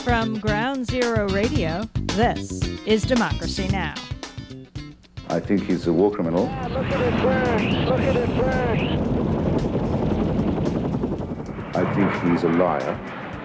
From Ground Zero Radio, this is Democracy Now! I think he's a war criminal. Look at it burn! Look at it burn! I think he's a liar.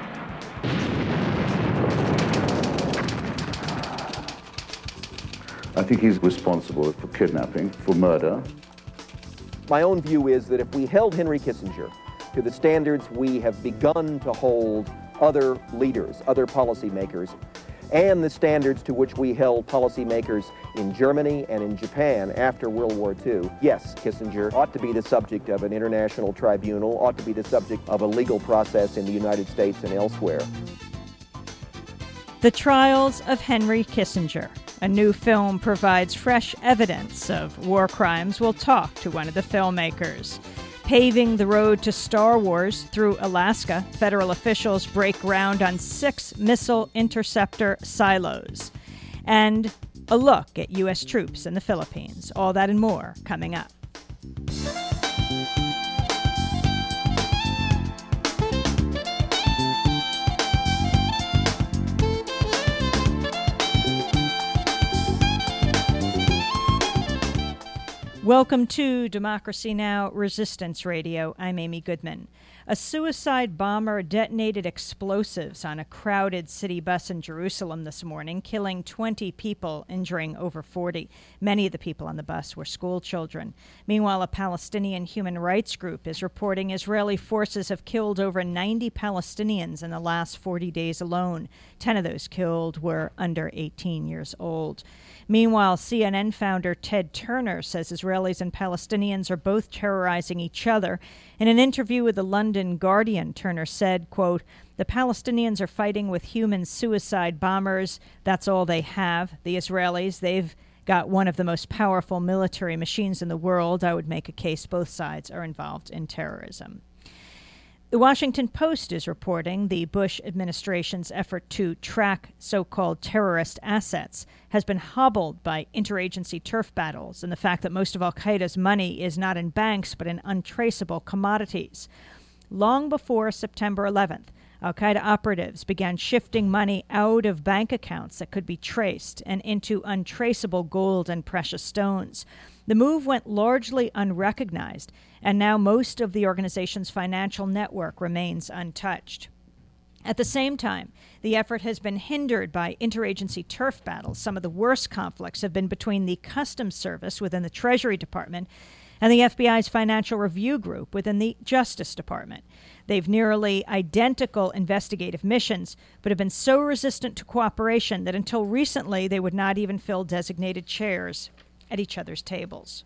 I think he's responsible for kidnapping, for murder. My own view is that if we held Henry Kissinger to the standards we have begun to hold other leaders, other policymakers, and the standards to which we held policymakers in Germany and in Japan after World War II, yes, Kissinger ought to be the subject of an international tribunal, ought to be the subject of a legal process in the United States and elsewhere. The Trials of Henry Kissinger. A new film provides fresh evidence of war crimes. We'll talk to one of the filmmakers. Paving the road to Star Wars through Alaska, federal officials break ground on 6 missile interceptor silos. And a look at U.S. troops in the Philippines. All that and more coming up. Welcome to Democracy Now! Resistance Radio. I'm Amy Goodman. A suicide bomber detonated explosives on a crowded city bus in Jerusalem this morning, killing 20 people, injuring over 40. Many of the people on the bus were school children. Meanwhile, a Palestinian human rights group is reporting Israeli forces have killed over 90 Palestinians in the last 40 days alone. 10 of those killed were under 18 years old. Meanwhile, CNN founder Ted Turner says Israelis and Palestinians are both terrorizing each other. In an interview with the London Guardian, Turner said, quote, "The Palestinians are fighting with human suicide bombers. That's all they have. The Israelis, they've got one of the most powerful military machines in the world. I would make a case both sides are involved in terrorism." The Washington Post is reporting the Bush administration's effort to track so-called terrorist assets has been hobbled by interagency turf battles and the fact that most of al-Qaeda's money is not in banks but in untraceable commodities. Long before September 11th, al-Qaeda operatives began shifting money out of bank accounts that could be traced and into untraceable gold and precious stones. The move went largely unrecognized, and now most of the organization's financial network remains untouched. At the same time, the effort has been hindered by interagency turf battles. Some of the worst conflicts have been between the Customs Service within the Treasury Department and the FBI's Financial Review Group within the Justice Department. They've nearly identical investigative missions, but have been so resistant to cooperation that until recently they would not even fill designated chairs at each other's tables.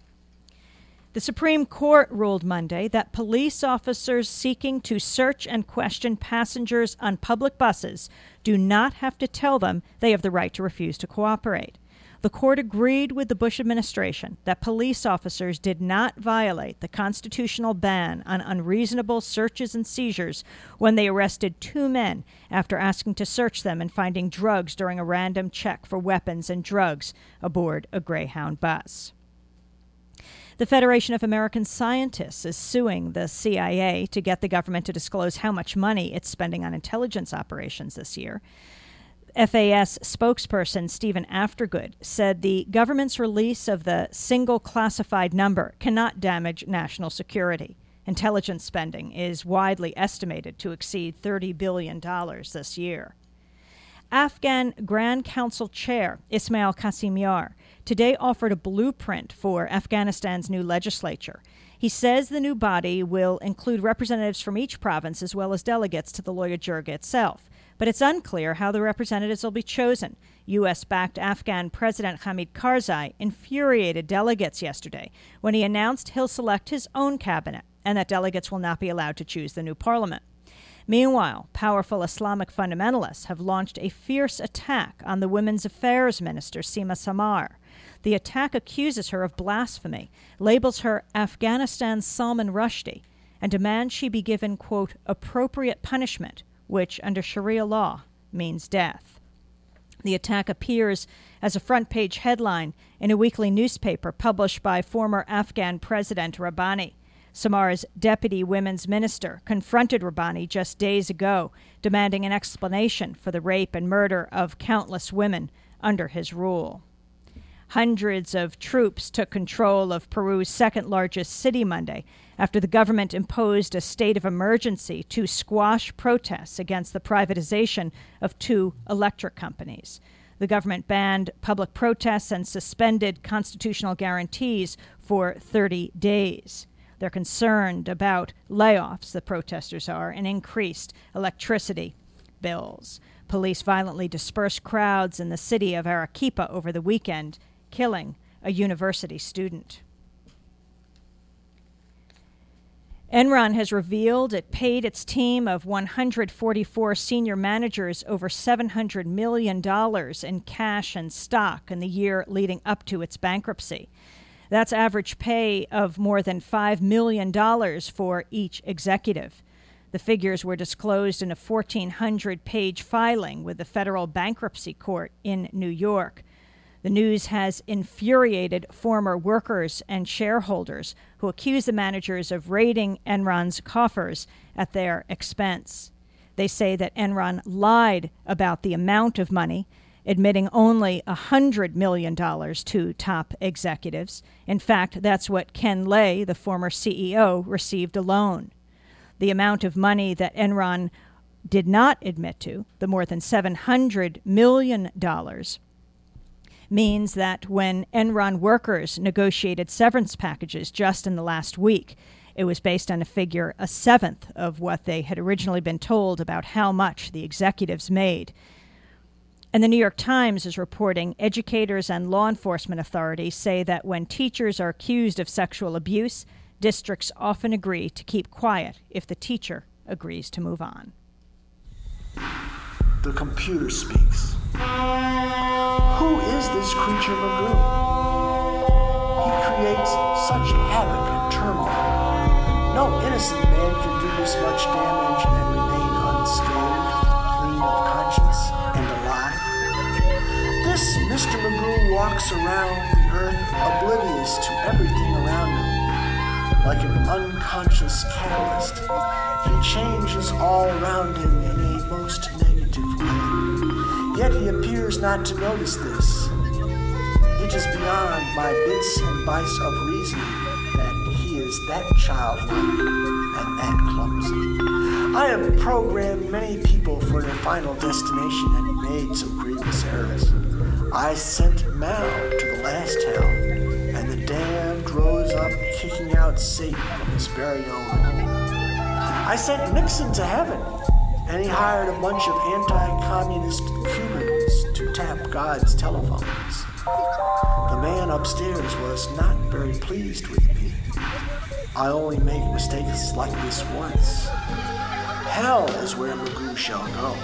The Supreme Court ruled Monday that police officers seeking to search and question passengers on public buses do not have to tell them they have the right to refuse to cooperate. The court agreed with the Bush administration that police officers did not violate the constitutional ban on unreasonable searches and seizures when they arrested 2 men after asking to search them and finding drugs during a random check for weapons and drugs aboard a Greyhound bus. The Federation of American Scientists is suing the CIA to get the government to disclose how much money it's spending on intelligence operations this year. FAS spokesperson Stephen Aftergood said the government's release of the single classified number cannot damage national security. Intelligence spending is widely estimated to exceed $30 billion this year. Afghan Grand Council Chair Ismail Qasim today offered a blueprint for Afghanistan's new legislature. He says the new body will include representatives from each province as well as delegates to the Loya Jirga itself. But it's unclear how the representatives will be chosen. U.S.-backed Afghan President Hamid Karzai infuriated delegates yesterday when he announced he'll select his own cabinet and that delegates will not be allowed to choose the new parliament. Meanwhile, powerful Islamic fundamentalists have launched a fierce attack on the Women's Affairs Minister, Sima Samar. The attack accuses her of blasphemy, labels her Afghanistan's Salman Rushdie, and demands she be given, quote, appropriate punishment, which under Sharia law means death. The attack appears as a front-page headline in a weekly newspaper published by former Afghan President Rabbani. Samar's deputy women's minister confronted Rabbani just days ago, demanding an explanation for the rape and murder of countless women under his rule. Hundreds of troops took control of Peru's second-largest city Monday after the government imposed a state of emergency to squash protests against the privatization of 2 electric companies. The government banned public protests and suspended constitutional guarantees for 30 days. They're concerned about layoffs, the protesters are, and increased electricity bills. Police violently dispersed crowds in the city of Arequipa over the weekend, killing a university student. Enron has revealed it paid its team of 144 senior managers over $700 million in cash and stock in the year leading up to its bankruptcy. That's average pay of more than $5 million for each executive. The figures were disclosed in a 1,400-page filing with the federal bankruptcy court in New York. The news has infuriated former workers and shareholders who accuse the managers of raiding Enron's coffers at their expense. They say that Enron lied about the amount of money, admitting only $100 million to top executives. In fact, that's what Ken Lay, the former CEO, received alone. The amount of money that Enron did not admit to, the more than $700 million, means that when Enron workers negotiated severance packages just in the last week, it was based on a figure a seventh of what they had originally been told about how much the executives made. And the New York Times is reporting educators and law enforcement authorities say that when teachers are accused of sexual abuse, districts often agree to keep quiet if the teacher agrees to move on. The computer speaks. Who is this creature Magoo? He creates such havoc and turmoil. No innocent man can do this much damage and remain unscathed, clean of conscience, and alive. This Mr. Magoo walks around the earth oblivious to everything around him. Like an unconscious catalyst, he changes all around him in a most negative way. Yet he appears not to notice this. It is beyond my bits and bytes of reasoning that he is that childlike and that clumsy. I have programmed many people for their final destination and made some grievous errors. I sent Mao to the last hell, and the damned rose up kicking out Satan from his very own home. I sent Nixon to heaven, and he hired a bunch of anti-communist Cubans to tap God's telephones. The man upstairs was not very pleased with me. I only make mistakes like this once. Hell is where Magoo shall go.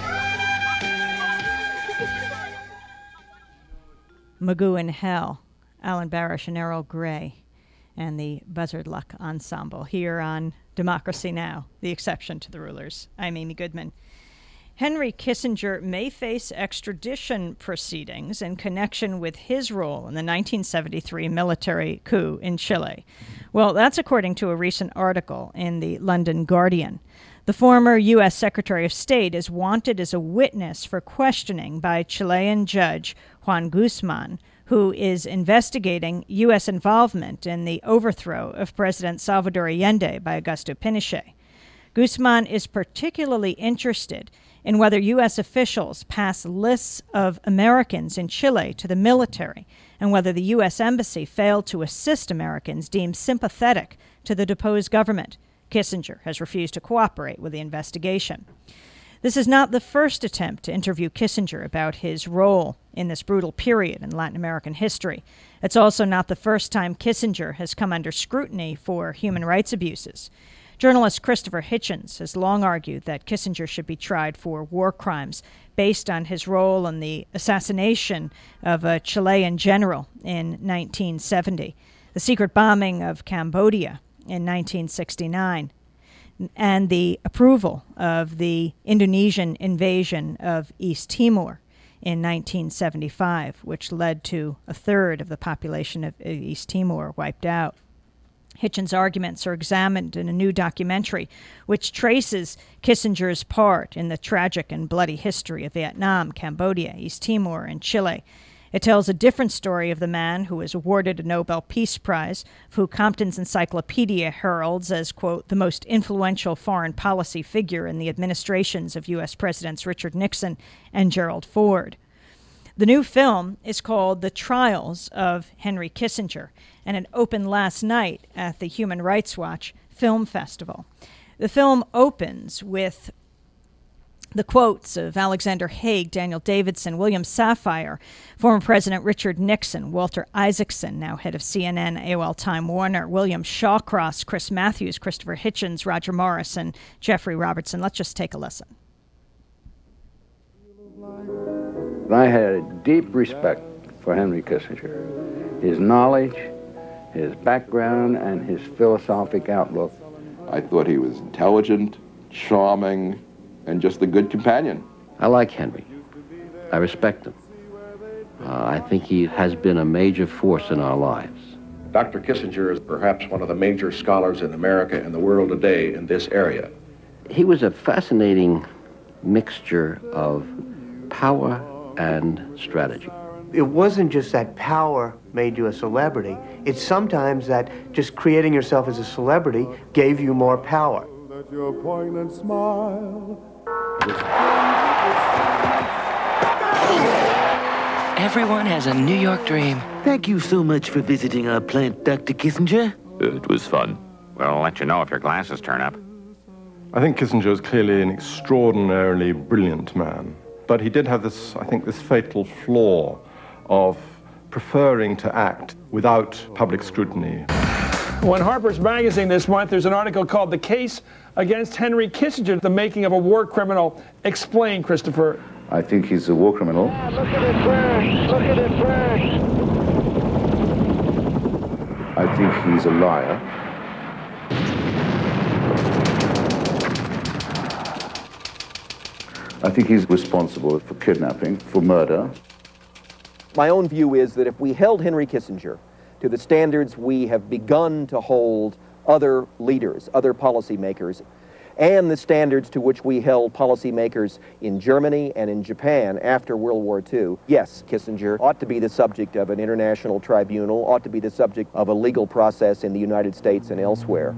Magoo in Hell, Alan Barish and Errol Gray, and the Buzzard Luck Ensemble here on Democracy Now!, the exception to the rulers. I'm Amy Goodman. Henry Kissinger may face extradition proceedings in connection with his role in the 1973 military coup in Chile. Well, that's according to a recent article in the London Guardian. The former U.S. Secretary of State is wanted as a witness for questioning by Chilean judge Juan Guzman, who is investigating U.S. involvement in the overthrow of President Salvador Allende by Augusto Pinochet. Guzman is particularly interested in whether U.S. officials pass lists of Americans in Chile to the military and whether the U.S. Embassy failed to assist Americans deemed sympathetic to the deposed government. Kissinger has refused to cooperate with the investigation. This is not the first attempt to interview Kissinger about his role in this brutal period in Latin American history. It's also not the first time Kissinger has come under scrutiny for human rights abuses. Journalist Christopher Hitchens has long argued that Kissinger should be tried for war crimes based on his role in the assassination of a Chilean general in 1970, the secret bombing of Cambodia in 1969, and the approval of the Indonesian invasion of East Timor in 1975, which led to a third of the population of East Timor wiped out. Hitchens' arguments are examined in a new documentary, which traces Kissinger's part in the tragic and bloody history of Vietnam, Cambodia, East Timor, and Chile. It tells a different story of the man who was awarded a Nobel Peace Prize, who Compton's Encyclopedia heralds as, quote, the most influential foreign policy figure in the administrations of U.S. Presidents Richard Nixon and Gerald Ford. The new film is called The Trials of Henry Kissinger, and it opened last night at the Human Rights Watch Film Festival. The film opens with the quotes of Alexander Haig, Daniel Davidson, William Safire, former President Richard Nixon, Walter Isaacson, now head of CNN, AOL Time Warner, William Shawcross, Chris Matthews, Christopher Hitchens, Roger Morris, and Jeffrey Robertson. Let's just take a listen. I had a deep respect for Henry Kissinger, his knowledge, his background, and his philosophic outlook. I thought he was intelligent, charming, and just a good companion. I like Henry. I respect him. I think he has been a major force in our lives. Dr. Kissinger is perhaps one of the major scholars in America and the world today in this area. He was a fascinating mixture of power and strategy. It wasn't just that power made you a celebrity. It's sometimes that just creating yourself as a celebrity gave you more power. Your poignant smile. Everyone has a New York dream. Thank you so much for visiting our plant, Dr. Kissinger. It was fun. We'll let you know if your glasses turn up. I think Kissinger is clearly an extraordinarily brilliant man. But he did have this, I think, this fatal flaw of preferring to act without public scrutiny. Well, in Harper's Magazine this month, there's an article called The Case Against Henry Kissinger, the Making of a War Criminal. Explain, Christopher. I think he's a war criminal. Look at it burn! Look at it burn! I think he's a liar. I think he's responsible for kidnapping, for murder. My own view is that if we held Henry Kissinger to the standards we have begun to hold other leaders, other policymakers, and the standards to which we held policymakers in Germany and in Japan after World War II, yes, Kissinger ought to be the subject of an international tribunal, ought to be the subject of a legal process in the United States and elsewhere.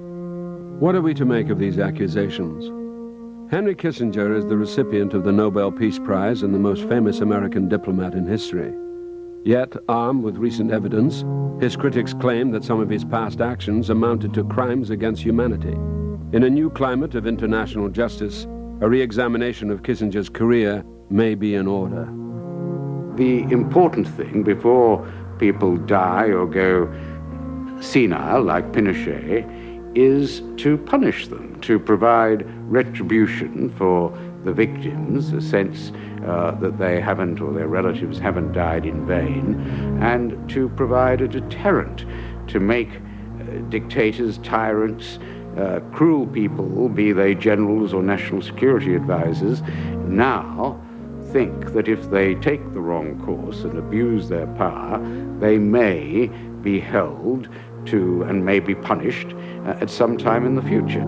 What are we to make of these accusations? Henry Kissinger is the recipient of the Nobel Peace Prize and the most famous American diplomat in history. Yet, armed with recent evidence, his critics claim that some of his past actions amounted to crimes against humanity. In a new climate of international justice, a re-examination of Kissinger's career may be in order. The important thing before people die or go senile, like Pinochet, is to punish them, to provide retribution for the victims, a sense that they haven't or their relatives haven't died in vain, and to provide a deterrent to make dictators, tyrants, cruel people, be they generals or national security advisors, now think that if they take the wrong course and abuse their power, they may be held to and may be punished at some time in the future.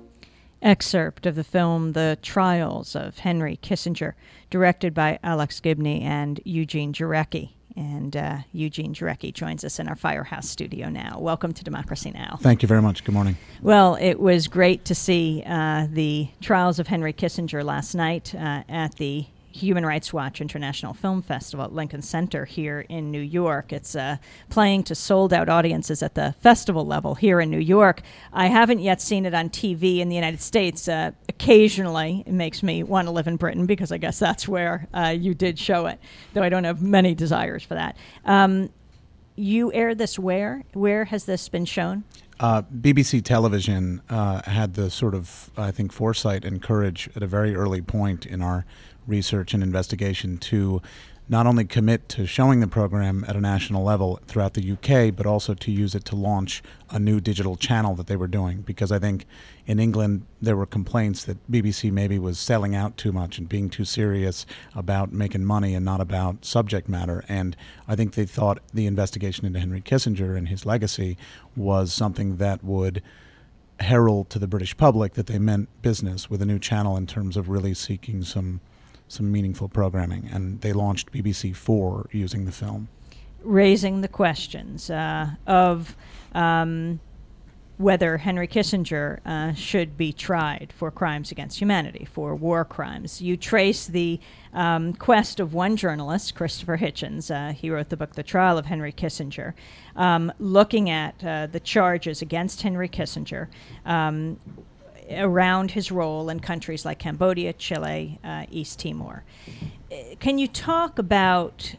Excerpt of the film The Trials of Henry Kissinger, directed by Alex Gibney and Eugene Jarecki. And Eugene Jarecki joins us in our Firehouse studio now. Welcome to Democracy Now! Thank you very much. Good morning. Well, it was great to see the Trials of Henry Kissinger last night at the Human Rights Watch International Film Festival at Lincoln Center here in New York. It's playing to sold-out audiences at the festival level here in New York. I haven't yet seen it on TV in the United States. Occasionally, it makes me want to live in Britain because I guess that's where you did show it, though I don't have many desires for that. You aired this where? Where has this been shown? BBC Television had the sort of, I think, foresight and courage at a very early point in our research and investigation to not only commit to showing the program at a national level throughout the UK, but also to use it to launch a new digital channel that they were doing. Because I think in England there were complaints that BBC maybe was selling out too much and being too serious about making money and not about subject matter. And I think they thought the investigation into Henry Kissinger and his legacy was something that would herald to the British public that they meant business with a new channel in terms of really seeking some meaningful programming, and they launched BBC 4 using the film. Raising the questions of whether Henry Kissinger should be tried for crimes against humanity, for war crimes. You trace the quest of one journalist, Christopher Hitchens. He wrote the book The Trial of Henry Kissinger, looking at the charges against Henry Kissinger around his role in countries like Cambodia, Chile, East Timor. Can you talk about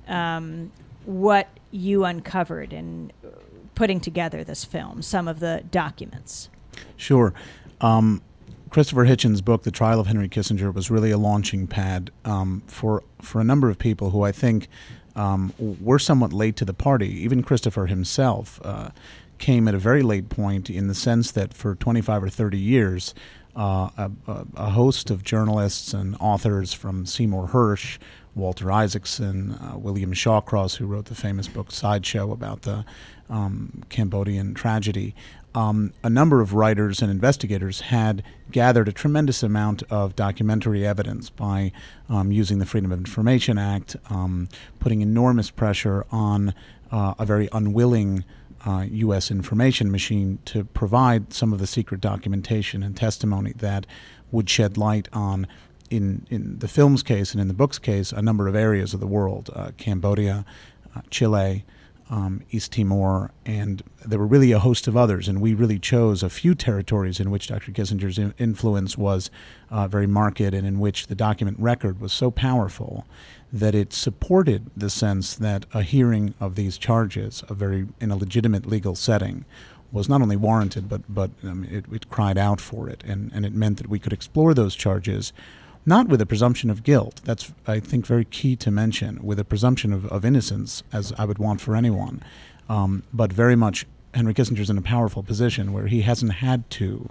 what you uncovered in putting together this film, some of the documents? Sure. Christopher Hitchens' book, The Trial of Henry Kissinger, was really a launching pad for a number of people who I think were somewhat late to the party. Even Christopher himself came at a very late point, in the sense that for 25 or 30 years, a host of journalists and authors, from Seymour Hersh, Walter Isaacson, William Shawcross, who wrote the famous book Sideshow about the Cambodian tragedy, a number of writers and investigators had gathered a tremendous amount of documentary evidence by using the Freedom of Information Act, putting enormous pressure on a very unwilling U.S. information machine to provide some of the secret documentation and testimony that would shed light on, in the film's case and in the book's case, a number of areas of the world, Cambodia, Chile, East Timor, and there were really a host of others, and we really chose a few territories in which Dr. Kissinger's influence was very marked, and in which the document record was so powerful that it supported the sense that a hearing of these charges, in a legitimate legal setting, was not only warranted, but it cried out for it, and it meant that we could explore those charges, not with a presumption of guilt. That's, I think, very key to mention, with a presumption of innocence, as I would want for anyone, but very much Henry Kissinger's in a powerful position where he hasn't had to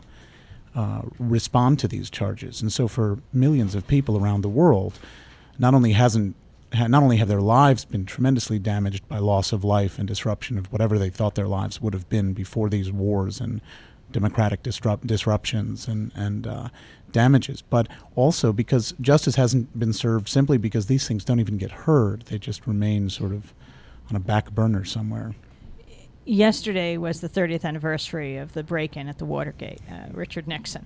respond to these charges. And so for millions of people around the world, not only have their lives been tremendously damaged by loss of life and disruption of whatever they thought their lives would have been before these wars and democratic disruptions and damages, but also because justice hasn't been served simply because these things don't even get heard. They just remain sort of on a back burner somewhere. Yesterday was the 30th anniversary of the break-in at the Watergate, Richard Nixon.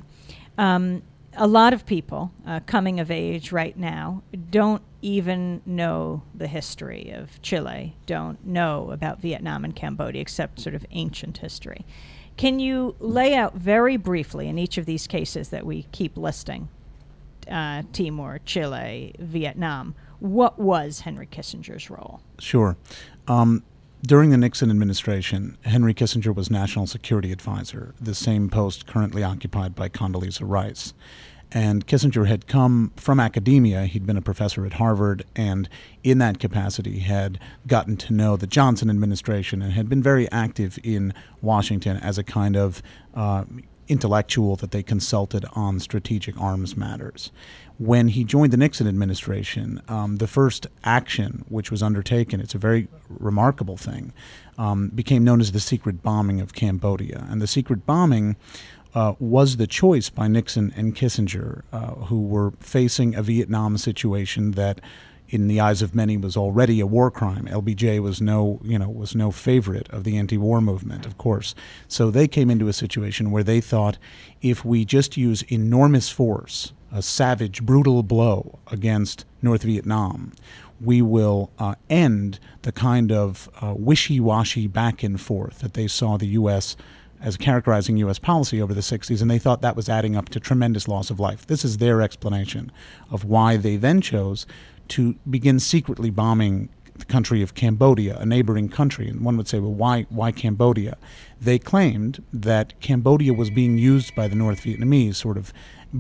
A lot of people coming of age right now don't even know the history of Chile, don't know about Vietnam and Cambodia, except sort of ancient history. Can you lay out very briefly in each of these cases that we keep listing, Timor, Chile, Vietnam, what was Henry Kissinger's role? Sure. During the Nixon administration, Henry Kissinger was National Security Advisor, the same post currently occupied by Condoleezza Rice. And Kissinger had come from academia. He'd been a professor at Harvard, and in that capacity had gotten to know the Johnson administration and had been very active in Washington as a kind of intellectual that they consulted on strategic arms matters. When he joined the Nixon administration, the first action which was undertaken, it's a very remarkable thing, became known as the secret bombing of Cambodia. And the secret bombing was the choice by Nixon and Kissinger, who were facing a Vietnam situation that, in the eyes of many, was already a war crime. LBJ was no favorite of the anti-war movement, of course. So they came into a situation where they thought, if we just use enormous force, a savage, brutal blow against North Vietnam, we will end the kind of wishy-washy back and forth that they saw the U.S. as characterizing U.S. policy over the 60s, and they thought that was adding up to tremendous loss of life. This is their explanation of why they then chose to begin secretly bombing the country of Cambodia, a neighboring country. And one would say, well, why Cambodia? They claimed that Cambodia was being used by the North Vietnamese, sort of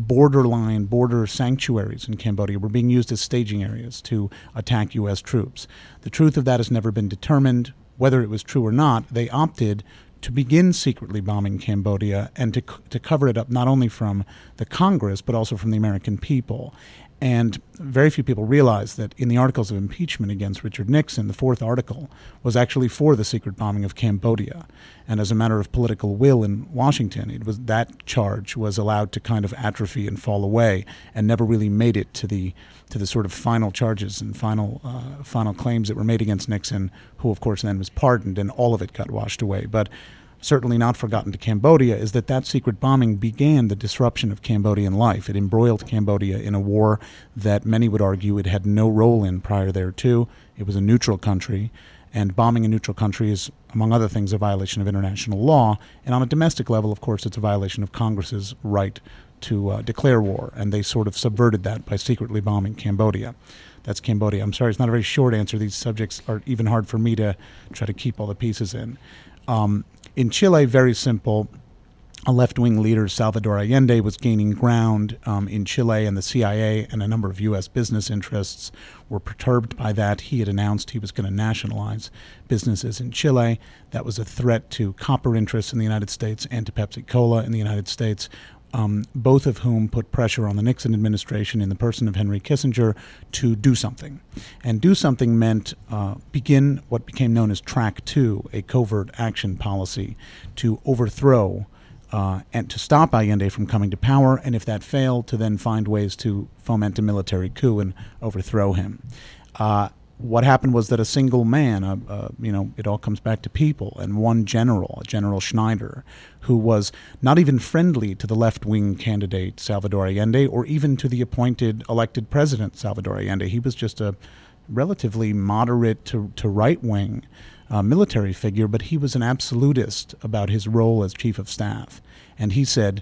border sanctuaries in Cambodia were being used as staging areas to attack U.S. troops. The truth of that has never been determined. Whether it was true or not, they opted to begin secretly bombing Cambodia and to cover it up not only from the Congress but also from the American people. And very few people realize that in the articles of impeachment against Richard Nixon, the fourth article was actually for the secret bombing of Cambodia. And as a matter of political will in Washington, that charge was allowed to kind of atrophy and fall away, and never really made it to the sort of final charges and final claims that were made against Nixon, who of course then was pardoned, and all of it got washed away. But certainly not forgotten to Cambodia is that secret bombing began the disruption of Cambodian life. It embroiled Cambodia in a war that many would argue it had no role in prior thereto. It was a neutral country, and bombing a neutral country is, among other things, a violation of international law. And on a domestic level, of course, it's a violation of Congress's right to declare war, and they sort of subverted that by secretly bombing Cambodia. That's Cambodia. I'm sorry, it's not a very short answer. These subjects are even hard for me to try to keep all the pieces in. In Chile, very simple. A left-wing leader, Salvador Allende, was gaining ground in Chile, and the CIA and a number of U.S. business interests were perturbed by that. He had announced he was going to nationalize businesses in Chile. That was a threat to copper interests in the United States and to Pepsi-Cola in the United States, both of whom put pressure on the Nixon administration in the person of Henry Kissinger to do something. And do something meant begin what became known as Track 2, a covert action policy to overthrow and to stop Allende from coming to power, and if that failed, to then find ways to foment a military coup and overthrow him. What happened was that a single man, it all comes back to people, and one general, General Schneider, who was not even friendly to the left-wing candidate Salvador Allende or even to the appointed elected president Salvador Allende. He was just a relatively moderate to right-wing military figure, but he was an absolutist about his role as chief of staff. And he said,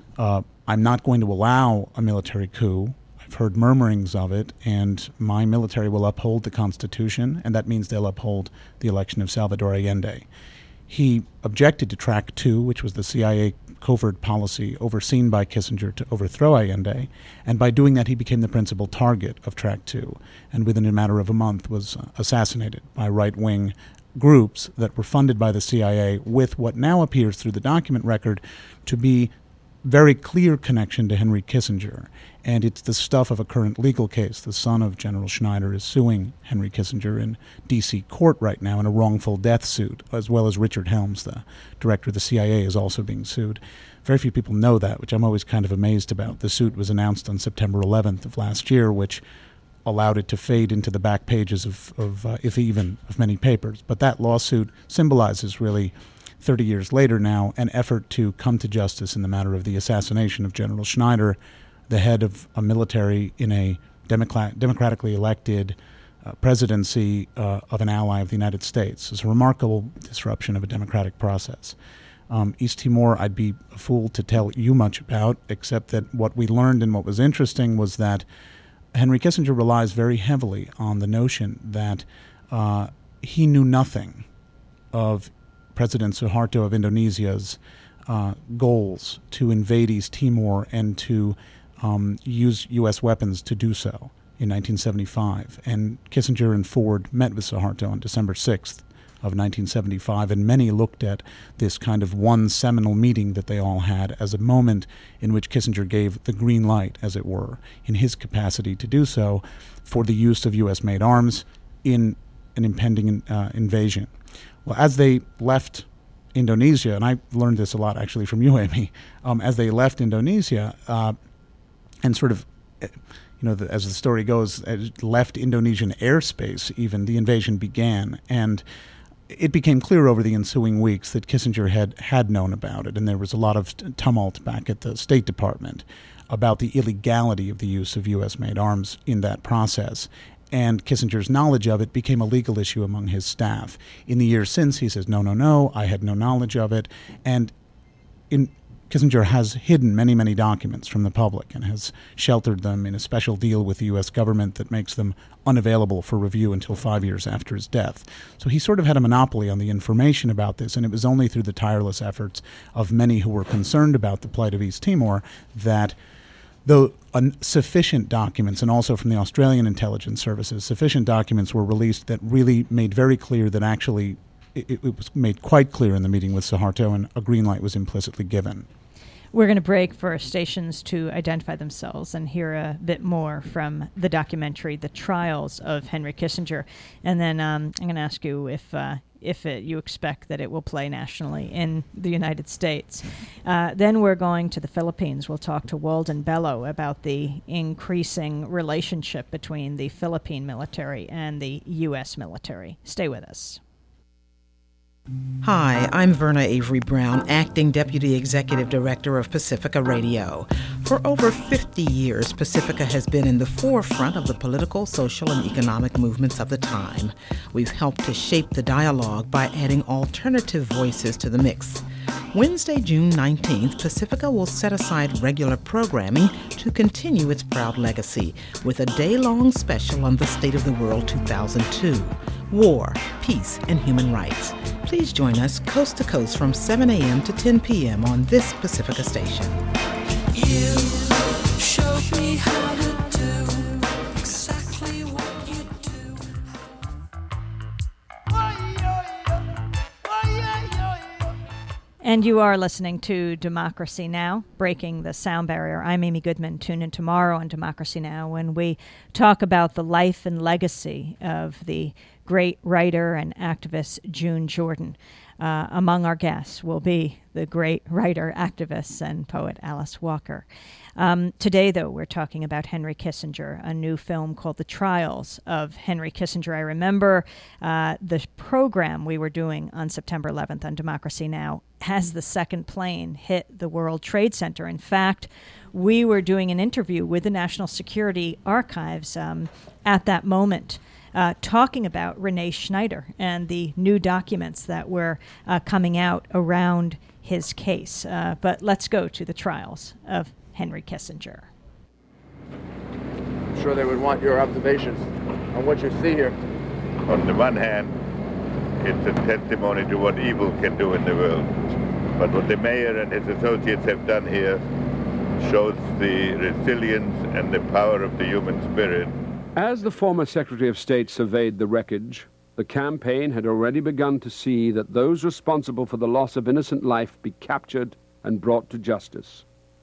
I'm not going to allow a military coup. I've heard murmurings of it, and my military will uphold the Constitution, and that means they'll uphold the election of Salvador Allende. He objected to Track 2, which was the CIA covert policy overseen by Kissinger to overthrow Allende, and by doing that he became the principal target of Track 2, and within a matter of a month was assassinated by right-wing groups that were funded by the CIA with what now appears through the document record to be very clear connection to Henry Kissinger. And it's the stuff of a current legal case. The son of General Schneider is suing Henry Kissinger in D.C. court right now in a wrongful death suit, as well as Richard Helms, the director of the CIA, is also being sued. Very few people know that, which I'm always kind of amazed about. The suit was announced on September 11th of last year, which allowed it to fade into the back pages of many papers. But that lawsuit symbolizes really 30 years later now, an effort to come to justice in the matter of the assassination of General Schneider, the head of a military in a democratically elected presidency of an ally of the United States. It's a remarkable disruption of a democratic process. East Timor, I'd be a fool to tell you much about, except that what we learned and what was interesting was that Henry Kissinger relies very heavily on the notion that he knew nothing of President Suharto of Indonesia's goals to invade East Timor and to use U.S. weapons to do so in 1975. And Kissinger and Ford met with Suharto on December 6th of 1975, and many looked at this kind of one seminal meeting that they all had as a moment in which Kissinger gave the green light, as it were, in his capacity to do so for the use of U.S.-made arms in an impending invasion. Well, as they left Indonesia, and I learned this a lot actually from you, Amy, as they left Indonesia and sort of, as the story goes, left Indonesian airspace even, the invasion began. And it became clear over the ensuing weeks that Kissinger had known about it, and there was a lot of tumult back at the State Department about the illegality of the use of U.S.-made arms in that process. And Kissinger's knowledge of it became a legal issue among his staff. In the years since, he says, no, I had no knowledge of it. And Kissinger has hidden many, many documents from the public and has sheltered them in a special deal with the U.S. government that makes them unavailable for review until 5 years after his death. So he sort of had a monopoly on the information about this, and it was only through the tireless efforts of many who were concerned about the plight of East Timor that, though sufficient documents, and also from the Australian intelligence services, sufficient documents were released that really made very clear that actually it was made quite clear in the meeting with Suharto, and a green light was implicitly given. We're going to break for stations to identify themselves and hear a bit more from the documentary, The Trials of Henry Kissinger. And then I'm going to ask you if you expect that it will play nationally in the United States. Then we're going to the Philippines. We'll talk to Walden Bello about the increasing relationship between the Philippine military and the U.S. military. Stay with us. Hi, I'm Verna Avery Brown, Acting Deputy Executive Director of Pacifica Radio. For over 50 years, Pacifica has been in the forefront of the political, social, and economic movements of the time. We've helped to shape the dialogue by adding alternative voices to the mix. Wednesday, June 19th, Pacifica will set aside regular programming to continue its proud legacy with a day-long special on the State of the World 2002, War, Peace, and Human Rights. Please join us coast to coast from 7 a.m. to 10 p.m. on this Pacifica station. You showed me how to do exactly what you do. And you are listening to Democracy Now!, breaking the sound barrier. I'm Amy Goodman. Tune in tomorrow on Democracy Now! When we talk about the life and legacy of the great writer and activist June Jordan. Among our guests will be the great writer, activist, and poet Alice Walker. Today, though, we're talking about Henry Kissinger, a new film called The Trials of Henry Kissinger. I remember the program we were doing on September 11th on Democracy Now! As the second plane hit the World Trade Center. In fact, we were doing an interview with the National Security Archives at that moment, talking about Renee Schneider and the new documents that were coming out around his case. But let's go to The Trials of Henry Kissinger. I'm sure they would want your observations on what you see here. On the one hand, it's a testimony to what evil can do in the world. But what the mayor and his associates have done here shows the resilience and the power of the human spirit. As the former Secretary of State surveyed the wreckage, the campaign had already begun to see that those responsible for the loss of innocent life be captured and brought to justice.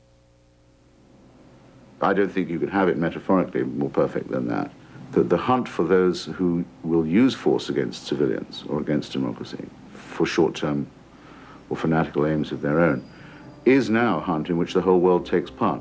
I don't think you could have it metaphorically more perfect than that. The hunt for those who will use force against civilians or against democracy for short-term or fanatical aims of their own is now a hunt in which the whole world takes part.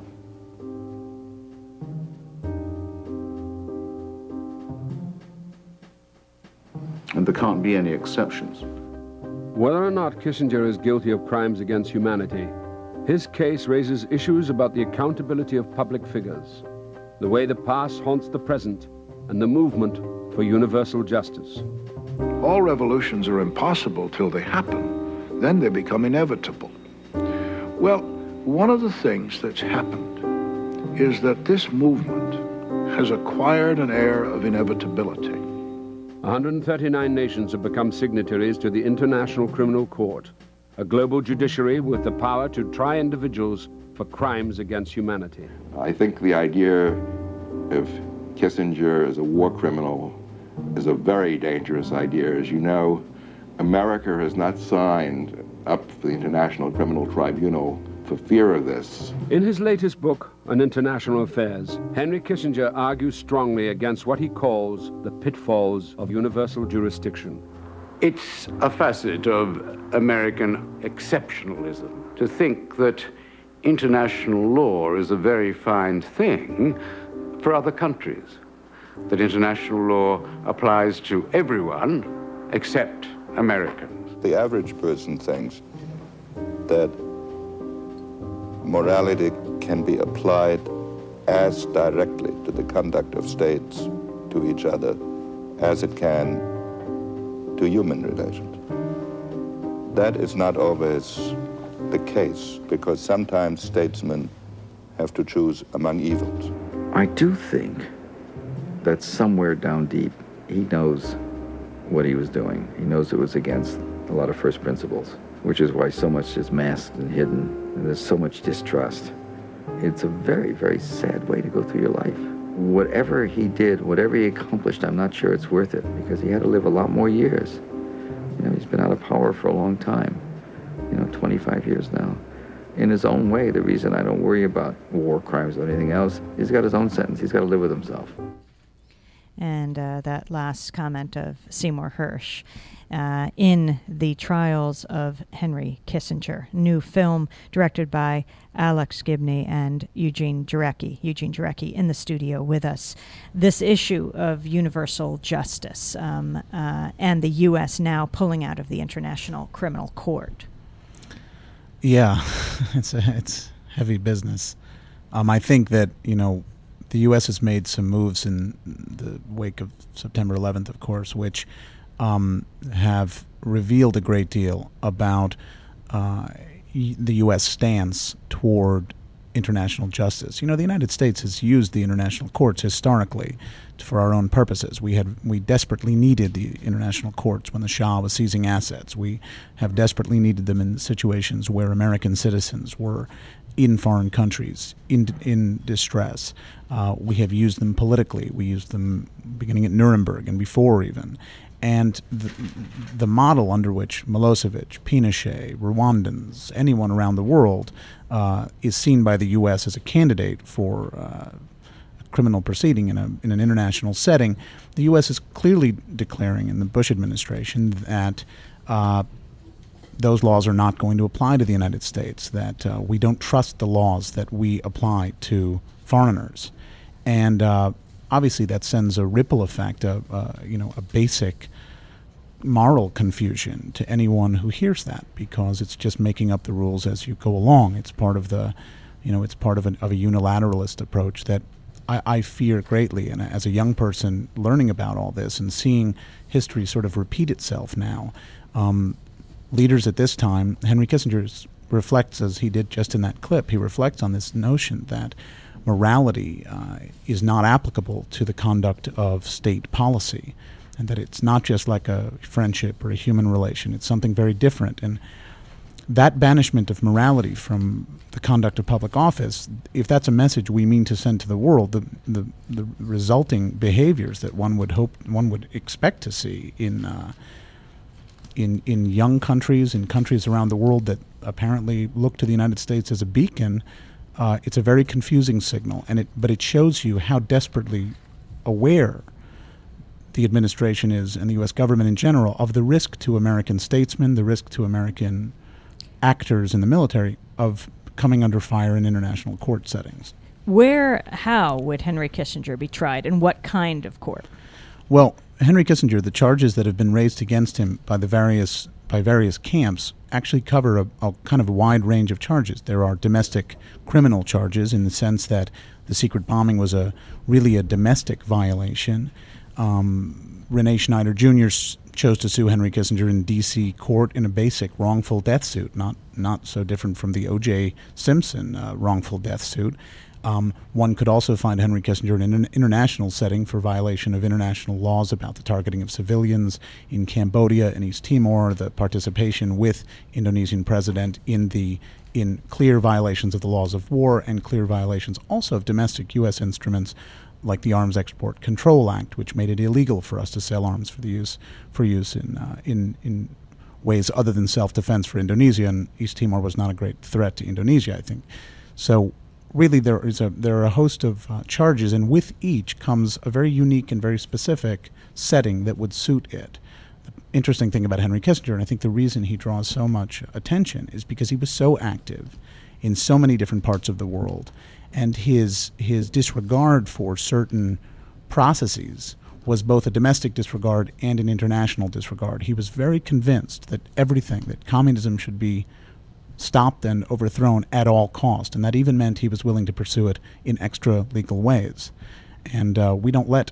And there can't be any exceptions. Whether or not Kissinger is guilty of crimes against humanity, his case raises issues about the accountability of public figures, the way the past haunts the present, and the movement for universal justice. All revolutions are impossible till they happen. Then they become inevitable. Well, one of the things that's happened is that this movement has acquired an air of inevitability. 139 nations have become signatories to the International Criminal Court, a global judiciary with the power to try individuals for crimes against humanity. I think the idea of Kissinger as a war criminal is a very dangerous idea. As you know, America has not signed up for the International Criminal Tribunal for fear of this. In his latest book on international affairs, Henry Kissinger argues strongly against what he calls the pitfalls of universal jurisdiction. It's a facet of American exceptionalism to think that international law is a very fine thing for other countries, that international law applies to everyone except Americans. The average person thinks that morality can be applied as directly to the conduct of states to each other as it can to human relations. That is not always the case, because sometimes statesmen have to choose among evils. I do think that somewhere down deep, he knows what he was doing. He knows it was against a lot of first principles, which is why so much is masked and hidden, and there's so much distrust. It's a very, very sad way to go through your life. Whatever he did, whatever he accomplished, I'm not sure it's worth it, because he had to live a lot more years. You know, he's been out of power for a long time, 25 years now. In his own way, the reason I don't worry about war crimes or anything else, he's got his own sentence. He's got to live with himself. And that last comment of Seymour Hersh in The Trials of Henry Kissinger, new film directed by Alex Gibney and Eugene Jarecki in the studio with us. This issue of universal justice and the U.S. now pulling out of the International Criminal Court. Yeah, it's heavy business. I think that, the U.S. has made some moves in the wake of September 11th, of course, which have revealed a great deal about the U.S. stance toward international justice. The United States has used the international courts historically for our own purposes. We desperately needed the international courts when the Shah was seizing assets. We have desperately needed them in situations where American citizens were in foreign countries, in distress. We have used them politically. We used them beginning at Nuremberg and before even. And the model under which Milosevic, Pinochet, Rwandans, anyone around the world is seen by the U.S. as a candidate for a criminal proceeding in an international setting, the U.S. is clearly declaring in the Bush administration that those laws are not going to apply to the United States, that we don't trust the laws that we apply to foreigners. And obviously that sends a ripple effect, a basic moral confusion to anyone who hears that, because it's just making up the rules as you go along. It's part of it's part of a unilateralist approach that I fear greatly. And as a young person learning about all this and seeing history sort of repeat itself now, leaders at this time, Henry Kissinger reflects, as he did just in that clip, he reflects on this notion that morality is not applicable to the conduct of state policy, and that it's not just like a friendship or a human relation. It's something very different. And that banishment of morality from the conduct of public office, if that's a message we mean to send to the world, the resulting behaviors that one would expect to see in young countries, in countries around the world that apparently look to the United States as a beacon, it's a very confusing signal, but it shows you how desperately aware the administration is, and the U.S. government in general, of the risk to American statesmen, the risk to American actors in the military of coming under fire in international court settings. How would Henry Kissinger be tried, and what kind of court? Well, Henry Kissinger, the charges that have been raised against him by various camps actually cover a kind of a wide range of charges. There are domestic criminal charges in the sense that the secret bombing was really a domestic violation. Rene Schneider Jr. chose to sue Henry Kissinger in D.C. court in a basic wrongful death suit, not so different from the O.J. Simpson wrongful death suit. One could also find Henry Kissinger in an international setting for violation of international laws about the targeting of civilians in Cambodia and East Timor, the participation with Indonesian president in clear violations of the laws of war and clear violations also of domestic U.S. instruments like the Arms Export Control Act, which made it illegal for us to sell arms for use in ways other than self-defense for Indonesia, and East Timor was not a great threat to Indonesia, I think. So really there are a host of charges, and with each comes a very unique and very specific setting that would suit it. The interesting thing about Henry Kissinger, and I think the reason he draws so much attention, is because he was so active in so many different parts of the world, and his disregard for certain processes was both a domestic disregard and an international disregard. He was very convinced that communism should be stopped and overthrown at all cost, and that even meant he was willing to pursue it in extra-legal ways. And we don't let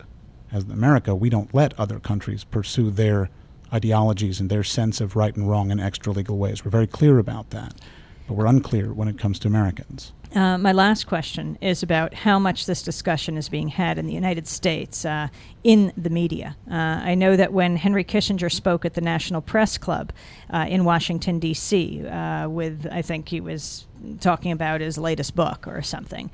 other countries pursue their ideologies and their sense of right and wrong in extra-legal ways. We're very clear about that. but we're unclear when it comes to Americans. My last question is about how much this discussion is being had in the United States in the media. I know that when Henry Kissinger spoke at the National Press Club in Washington, D.C., with, I think he was talking about his latest book or something,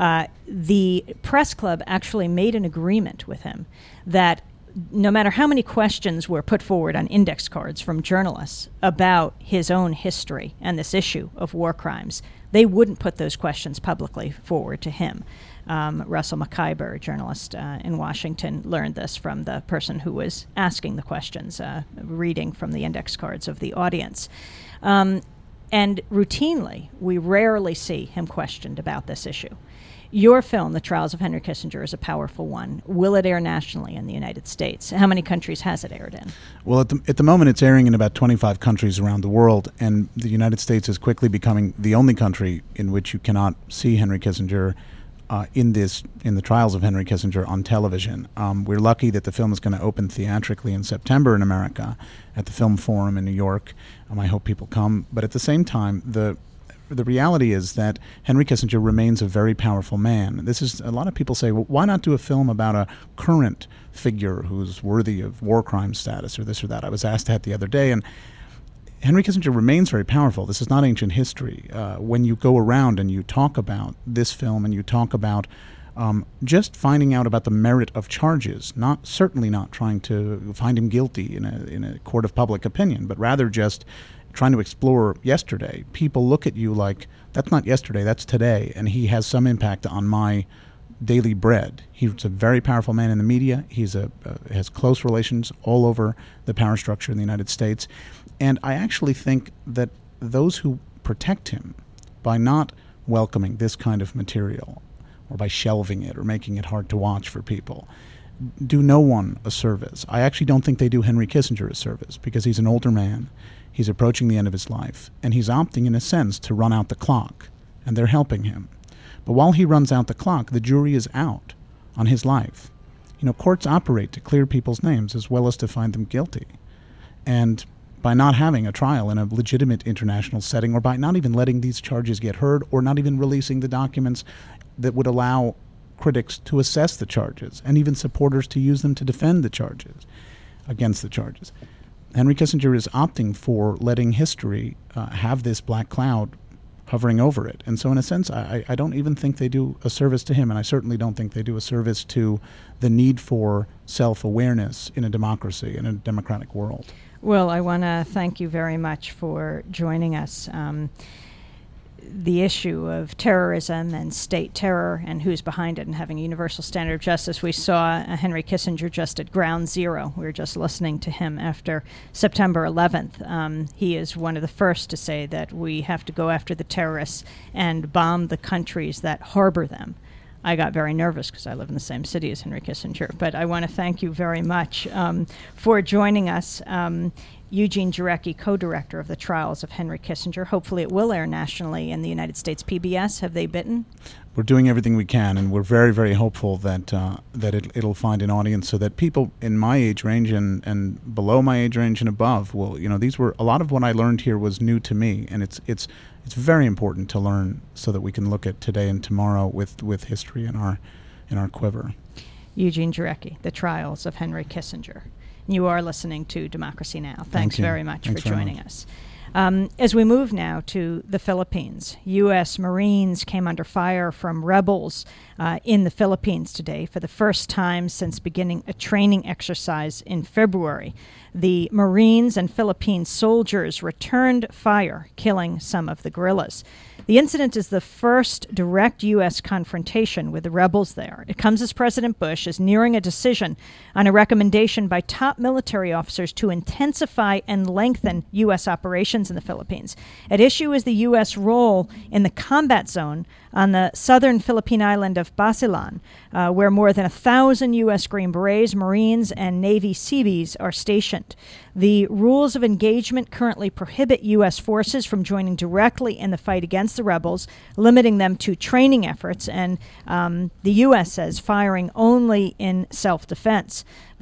the press club actually made an agreement with him that no matter how many questions were put forward on index cards from journalists about his own history and this issue of war crimes, they wouldn't put those questions publicly forward to him. Russell McIver, a journalist in Washington, learned this from the person who was asking the questions, reading from the index cards of the audience. And routinely, we rarely see him questioned about this issue. Your film, The Trials of Henry Kissinger, is a powerful one. Will it air nationally in the United States? How many countries has it aired in? Well, at the moment, it's airing in about 25 countries around the world, and the United States is quickly becoming the only country in which you cannot see Henry Kissinger in the Trials of Henry Kissinger on television. We're lucky that the film is going to open theatrically in September in America at the Film Forum in New York. I hope people come. But at the same time, the reality is that Henry Kissinger remains a very powerful man. A lot of people say, well, why not do a film about a current figure who's worthy of war crime status or this or that? I was asked that the other day, and Henry Kissinger remains very powerful. This is not ancient history. When you go around and you talk about this film and you talk about just finding out about the merit of charges, certainly not trying to find him guilty in a court of public opinion, but rather just trying to explore yesterday. People look at you like, that's not yesterday, that's today, and he has some impact on my daily bread. He's a very powerful man in the media. He's has close relations all over the power structure in the United States. And I actually think that those who protect him by not welcoming this kind of material or by shelving it or making it hard to watch for people do no one a service. I actually don't think they do Henry Kissinger a service because he's an older man. He's approaching the end of his life, and he's opting, in a sense, to run out the clock, and they're helping him. But while he runs out the clock, the jury is out on his life. You know, courts operate to clear people's names as well as to find them guilty. And by not having a trial in a legitimate international setting, or by not even letting these charges get heard, or not even releasing the documents that would allow critics to assess the charges, and even supporters to use them to defend the charges, against the charges, Henry Kissinger is opting for letting history have this black cloud hovering over it. And so in a sense, I don't even think they do a service to him, and I certainly don't think they do a service to the need for self-awareness in a democracy, in a democratic world. Well, I want to thank you very much for joining us. The issue of terrorism and state terror and who's behind it and having a universal standard of justice. We saw Henry Kissinger just at ground zero. We were just listening to him after September 11th. He is one of the first to say that we have to go after the terrorists and bomb the countries that harbor them. I got very nervous because I live in the same city as Henry Kissinger. But I want to thank you very much for joining us. Eugene Jarecki, co-director of The Trials of Henry Kissinger. Hopefully it will air nationally in the United States PBS. Have they bitten? We're doing everything we can, and we're very, very hopeful that it'll find an audience so that people in my age range and below my age range and above will, these were, a lot of what I learned here was new to me, and it's very important to learn so that we can look at today and tomorrow with history in our quiver. Eugene Jarecki, The Trials of Henry Kissinger. You are listening to Democracy Now! Thanks very much for joining us. As we move now to the Philippines, U.S. Marines came under fire from rebels in the Philippines today for the first time since beginning a training exercise in February. The Marines and Philippine soldiers returned fire, killing some of the guerrillas. The incident is the first direct U.S. confrontation with the rebels there. It comes as President Bush is nearing a decision on a recommendation by top military officers to intensify and lengthen U.S. operations in the Philippines. At issue is the U.S. role in the combat zone on the southern Philippine island of Basilan, where more than 1,000 U.S. Green Berets, Marines, and Navy Seabees are stationed. The rules of engagement currently prohibit U.S. forces from joining directly in the fight against the rebels, limiting them to training efforts, and the U.S. says firing only in self-defense.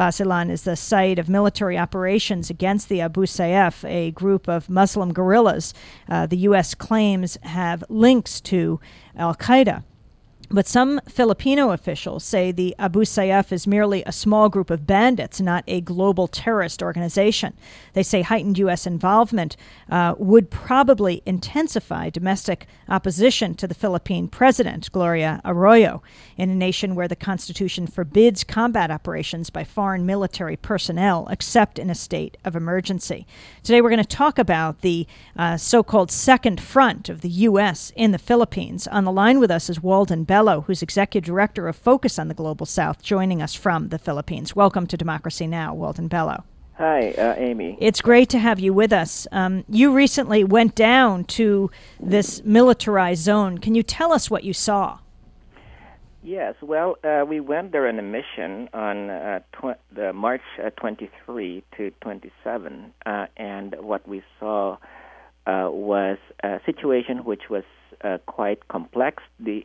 Basilan is the site of military operations against the Abu Sayyaf, a group of Muslim guerrillas the U.S. claims have links to al-Qaeda. But some Filipino officials say the Abu Sayyaf is merely a small group of bandits, not a global terrorist organization. They say heightened U.S. involvement would probably intensify domestic opposition to the Philippine president, Gloria Arroyo, in a nation where the Constitution forbids combat operations by foreign military personnel except in a state of emergency. Today we're going to talk about the so-called second front of the U.S. in the Philippines. On the line with us is Walden Bello, who's Executive Director of Focus on the Global South, joining us from the Philippines. Welcome to Democracy Now!, Walden Bello. Hi, Amy. It's great to have you with us. You recently went down to this militarized zone. Can you tell us what you saw? Yes, well, we went there on a mission on the March 23 to 27, and what we saw was a situation which was quite complex. The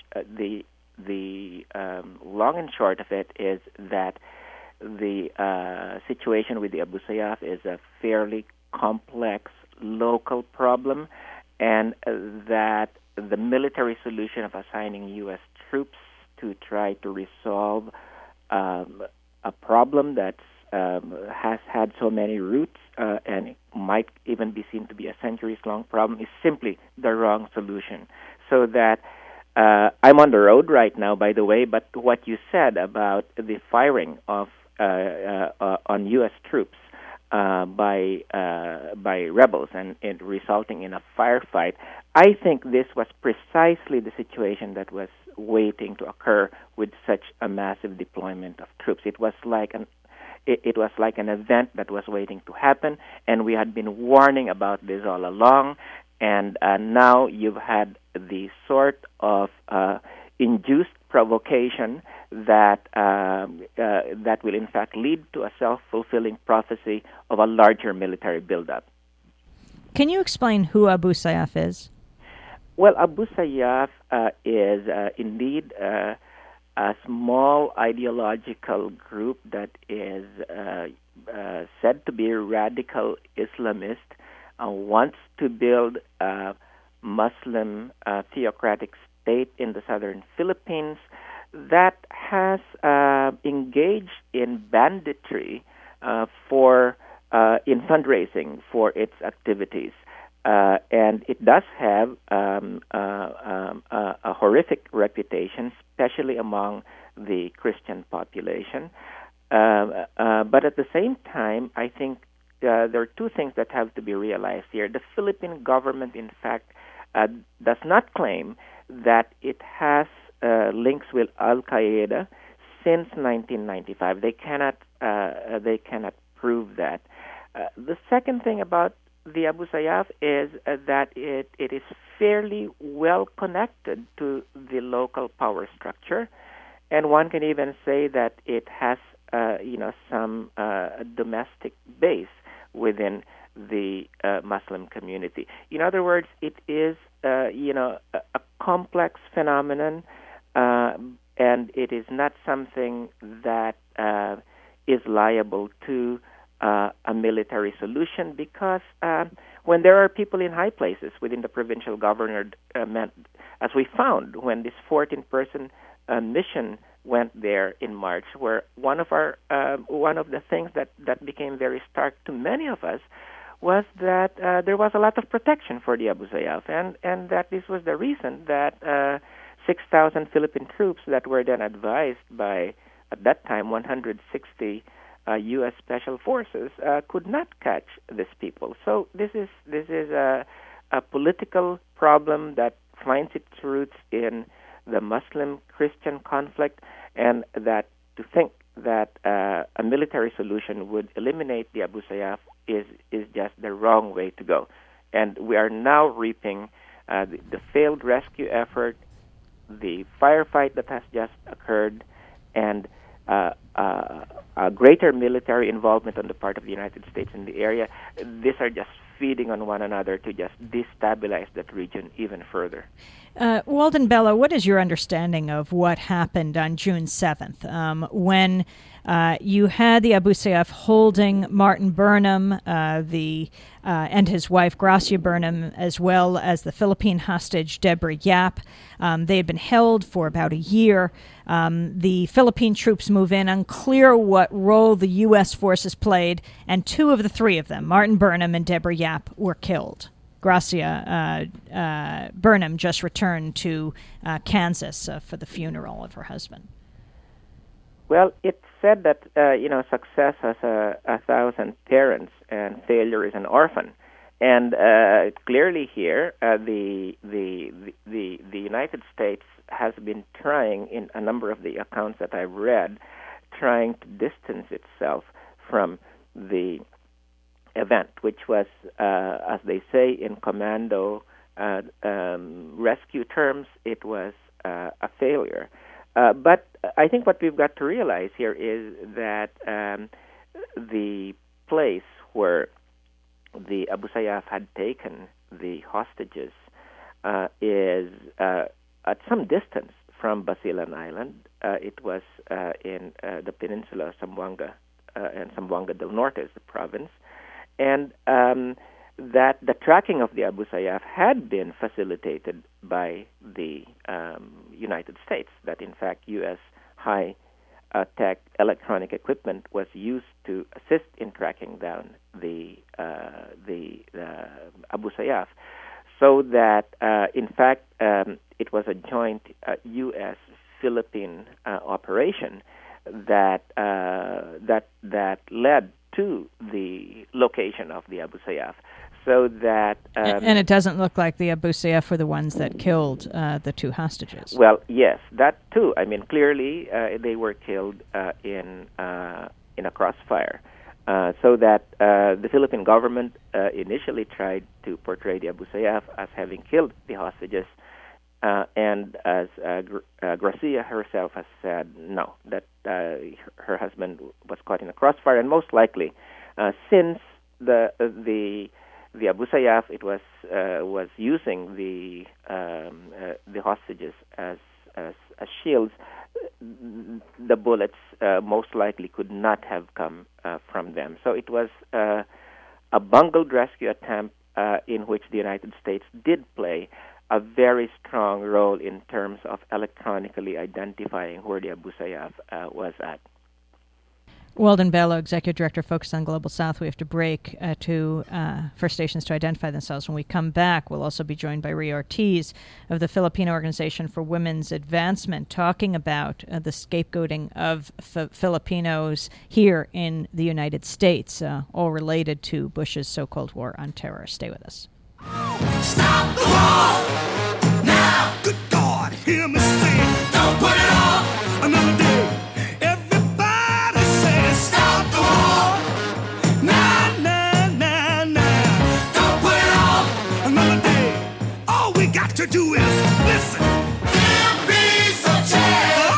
long and short of it is that the situation with the Abu Sayyaf is a fairly complex local problem, and that the military solution of assigning U.S. troops to try to resolve a problem that has had so many roots and it might even be seen to be a centuries-long problem is simply the wrong solution. So that I'm on the road right now, by the way, but what you said about the firing of on U.S. troops by rebels and it resulting in a firefight, I think this was precisely the situation that was waiting to occur with such a massive deployment of troops. It was like an event that was waiting to happen, and we had been warning about this all along, and now you've had the sort of induced provocation that that will in fact lead to a self-fulfilling prophecy of a larger military buildup. Can you explain who Abu Sayyaf is? Well, Abu Sayyaf is indeed a small ideological group that is said to be radical Islamist, wants to build a Muslim theocratic state in the southern Philippines that has engaged in banditry in fundraising for its activities. And it does have a horrific reputation, especially among the Christian population. But at the same time, I think there are two things that have to be realized here. The Philippine government, in fact, does not claim that it has links with Al-Qaeda since 1995. They cannot prove that. The second thing about the Abu Sayyaf is that it is fairly well connected to the local power structure, and one can even say that it has some domestic base within the Muslim community. In other words, it is a complex phenomenon, and it is not something that is liable to a military solution, because when there are people in high places within the provincial government, as we found when this 14-person mission went there in March, where one of the things that became very stark to many of us was that there was a lot of protection for the Abu Sayyaf, and that this was the reason that 6,000 Philippine troops that were then advised by, at that time, 160 U.S. Special Forces could not catch these people. So this is a political problem that finds its roots in the Muslim-Christian conflict, and that to think that a military solution would eliminate the Abu Sayyaf is just the wrong way to go. And we are now reaping the failed rescue effort, the firefight that has just occurred, and a greater military involvement on the part of the United States in the area. These are just feeding on one another to just destabilize that region even further. Walden Bello, what is your understanding of what happened on June 7th when you had the Abu Sayyaf holding Martin Burnham and his wife Gracia Burnham, as well as the Philippine hostage Deborah Yap? They had been held for about a year. The Philippine troops move in, unclear what role the U.S. forces played, and two of the three of them, Martin Burnham and Deborah Yap, were killed. Gracia Burnham just returned to Kansas for the funeral of her husband. Well, it's said that success has 1,000 parents and failure is an orphan, and clearly here the United States has been trying, in a number of the accounts that I've read, trying to distance itself from the event, which was, as they say in commando rescue terms, it was a failure. But I think what we've got to realize here is that the place where the Abu Sayyaf had taken the hostages is at some distance from Basilan Island. It was in the peninsula of Zamboanga, and Zamboanga del Norte is the province. And that the tracking of the Abu Sayyaf had been facilitated by the United States, that in fact U.S. high-tech electronic equipment was used to assist in tracking down the Abu Sayyaf, so that in fact it was a joint U.S.-Philippine operation that led to the location of the Abu Sayyaf. So that and it doesn't look like the Abu Sayyaf were the ones that killed the two hostages. Well, yes, that too. I mean, clearly they were killed in a crossfire. So that the Philippine government initially tried to portray the Abu Sayyaf as having killed the hostages, and as Gracia herself has said, no, that her husband was caught in a crossfire, and most likely, since the Abu Sayyaf, it was using the hostages as shields. The bullets most likely could not have come from them. So it was a bungled rescue attempt in which the United States did play a very strong role in terms of electronically identifying where the Abu Sayyaf was at. Walden Bello, Executive Director, Focus on Global South. We have to break for stations to identify themselves. When we come back, we'll also be joined by Ria Ortiz of the Filipino Organization for Women's Advancement, talking about the scapegoating of Filipinos here in the United States, all related to Bush's so-called war on terror. Stay with us. Stop the war now. Good God, hear me say, don't put it off another day. Everybody say, stop the war. Nah, nah, nah, nah. Don't put it off another day. All we got to do is listen. Give peace a chance.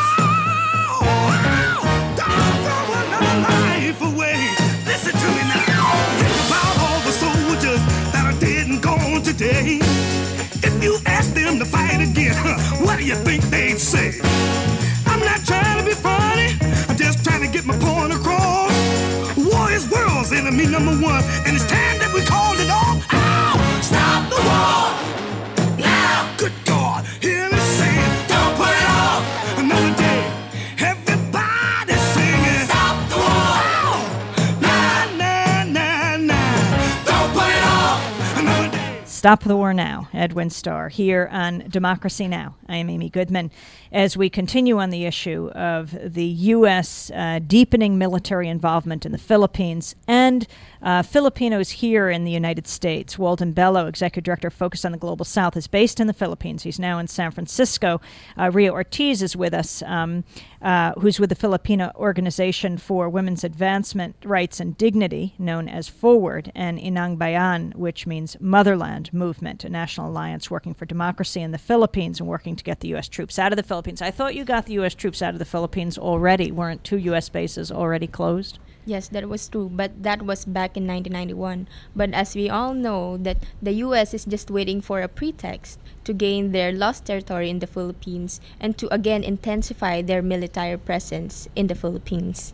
Don't throw another life away. Listen to me now. Think about all the soldiers that are dead and gone today. If you ask them to fight again, what do you think they'd say? I'm not trying to be funny, I'm just trying to get my point across. War is world's enemy number one, and it's time that we called it off. Ow! Stop the war! Now! Good God, hear me saying, don't put it off another day. Everybody singing, stop the war! Ow! Nah, nah, nah, nah. Don't put it off another day. Stop the War Now, Edwin Starr, here on Democracy Now! I am Amy Goodman. As we continue on the issue of the U.S. Deepening military involvement in the Philippines and Filipinos here in the United States, Walden Bello, Executive Director, Focus on the Global South, is based in the Philippines. He's now in San Francisco. Ria Ortiz is with us, who's with the Filipino Organization for Women's Advancement, Rights and Dignity, known as FORWARD, and Inang Bayan, which means Motherland Movement, a national alliance working for democracy in the Philippines and working to get the U.S. troops out of the Philippines. I thought you got the U.S. troops out of the Philippines already. Weren't 2 U.S. bases already closed? Yes, that was true, but that was back in 1991. But as we all know, that the U.S. is just waiting for a pretext to gain their lost territory in the Philippines and to again intensify their military presence in the Philippines.